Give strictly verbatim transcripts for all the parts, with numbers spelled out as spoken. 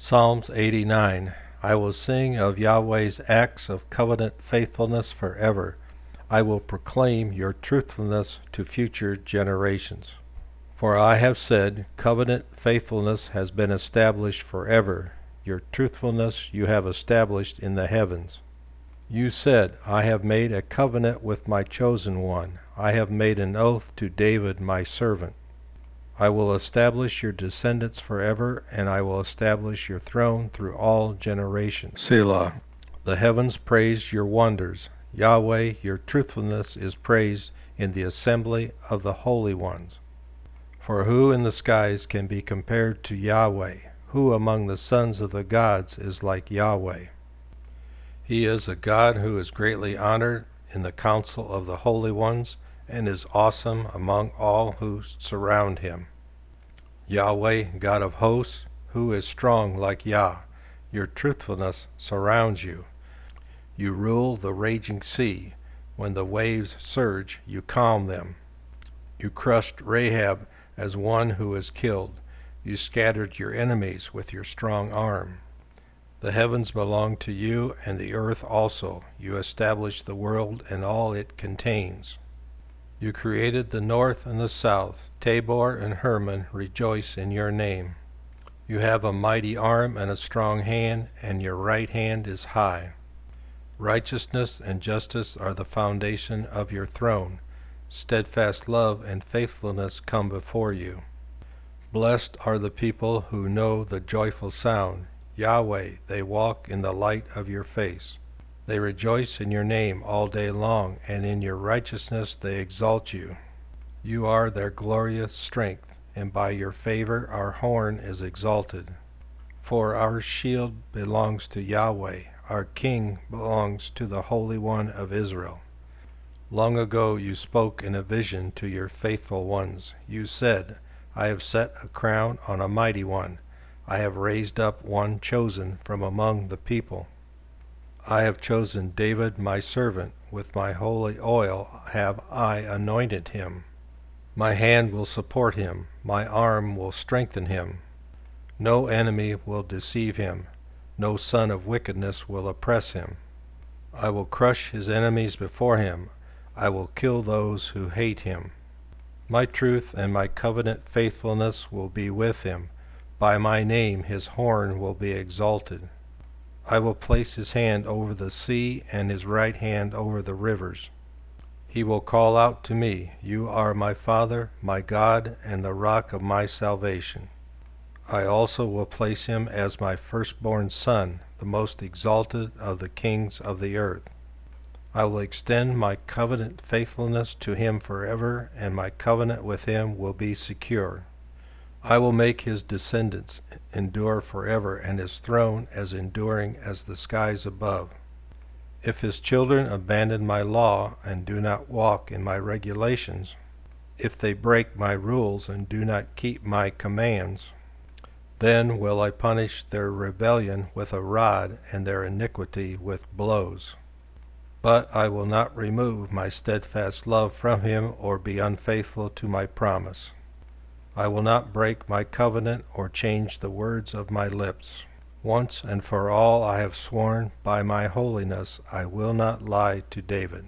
Psalms eighty-nine. I will sing of Yahweh's acts of covenant faithfulness forever. I will proclaim your truthfulness to future generations. For I have said, covenant faithfulness has been established forever. Your truthfulness you have established in the heavens. You said, I have made a covenant with my chosen one. I have made an oath to David my servant. I will establish your descendants forever, and I will establish your throne through all generations. Selah. The heavens praise your wonders. Yahweh, your truthfulness is praised in the assembly of the holy ones. For who in the skies can be compared to Yahweh? Who among the sons of the gods is like Yahweh? He is a God who is greatly honored in the council of the holy ones, and is awesome among all who surround him. Yahweh, God of hosts, who is strong like Yah, your truthfulness surrounds you. You rule the raging sea. When the waves surge, you calm them. You crushed Rahab as one who is killed. You scattered your enemies with your strong arm. The heavens belong to you, and the earth also. You established the world and all it contains. You created the north and the south. Tabor and Hermon rejoice in your name. You have a mighty arm and a strong hand, and your right hand is high. Righteousness and justice are the foundation of your throne. Steadfast love and faithfulness come before you. Blessed are the people who know the joyful sound. Yahweh, they walk in the light of your face. They rejoice in your name all day long, and in your righteousness they exalt you. You are their glorious strength, and by your favor our horn is exalted. For our shield belongs to Yahweh, our King belongs to the Holy One of Israel. Long ago you spoke in a vision to your faithful ones. You said, I have set a crown on a mighty one. I have raised up one chosen from among the people. I have chosen David my servant. With my holy oil have I anointed him. My hand will support him. My arm will strengthen him. No enemy will deceive him. No son of wickedness will oppress him. I will crush his enemies before him. I will kill those who hate him. My truth and my covenant faithfulness will be with him. By my name his horn will be exalted. I will place his hand over the sea and his right hand over the rivers. He will call out to me, You are my Father, my God, and the rock of my salvation. I also will place him as my firstborn son, the most exalted of the kings of the earth. I will extend my covenant faithfulness to him forever, and my covenant with him will be secure. I will make his descendants endure forever, and his throne as enduring as the skies above. If his children abandon my law and do not walk in my regulations, if they break my rules and do not keep my commands, then will I punish their rebellion with a rod and their iniquity with blows. But I will not remove my steadfast love from him or be unfaithful to my promise. I will not break my covenant or change the words of my lips. Once and for all I have sworn by my holiness I will not lie to David.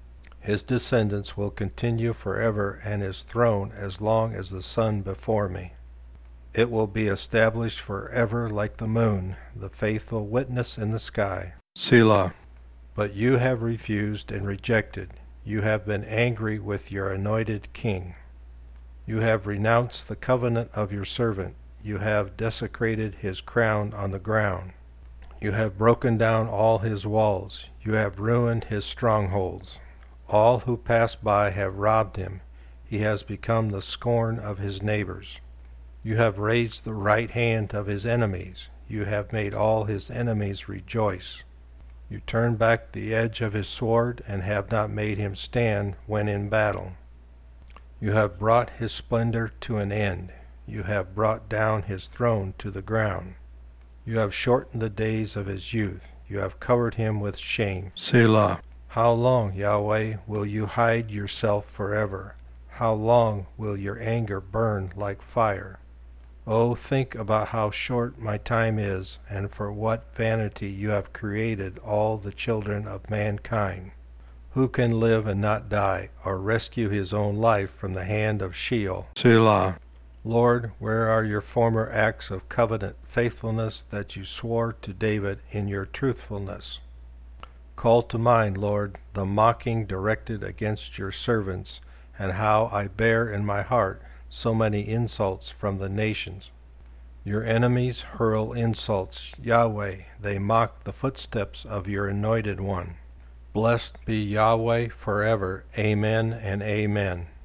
His descendants will continue forever, and his throne as long as the sun before me. It will be established forever like the moon, the faithful witness in the sky. Selah. But you have refused and rejected. You have been angry with your anointed king. You have renounced the covenant of your servant. You have desecrated his crown on the ground. You have broken down all his walls. You have ruined his strongholds. All who pass by have robbed him. He has become the scorn of his neighbors. You have raised the right hand of his enemies. You have made all his enemies rejoice. You turned back the edge of his sword and have not made him stand when in battle. You have brought his splendor to an end. You have brought down his throne to the ground. You have shortened the days of his youth. You have covered him with shame. Selah. How long, Yahweh, will you hide yourself forever? How long will your anger burn like fire? Oh, think about how short my time is, and for what vanity you have created all the children of mankind. Who can live and not die, or rescue his own life from the hand of Sheol? Selah. Lord, where are your former acts of covenant faithfulness that you swore to David in your truthfulness? Call to mind, Lord, the mocking directed against your servants, and how I bear in my heart so many insults from the nations. Your enemies hurl insults, Yahweh, they mock the footsteps of your anointed one. Blessed be Yahweh forever. Amen and amen.